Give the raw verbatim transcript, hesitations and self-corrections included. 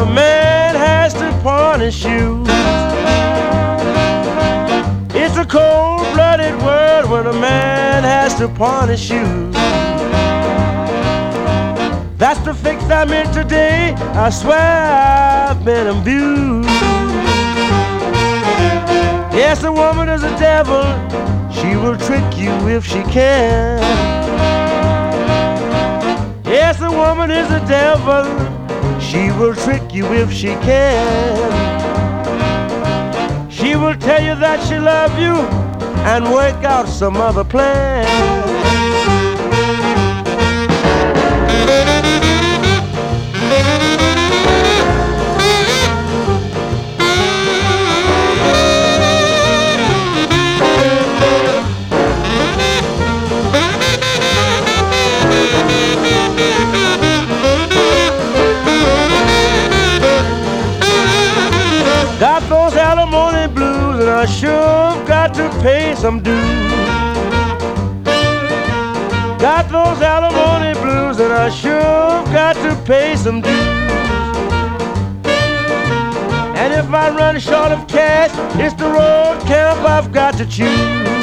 a man has to pawn his shoes. It's a cold-blooded world when a man has to pawn his shoes. That's the fix I'm in today. I swear I've been abused. Yes, a woman is a devil. She will trick you if she can. Yes, a woman is a devil. She will trick you if she can. She will tell you that she loves you and work out some other plan. Got those alimony blues and I sure got to pay some dues. Got those alimony blues and I sure got to pay some dues. And if I run short of cash, it's the road camp I've got to choose.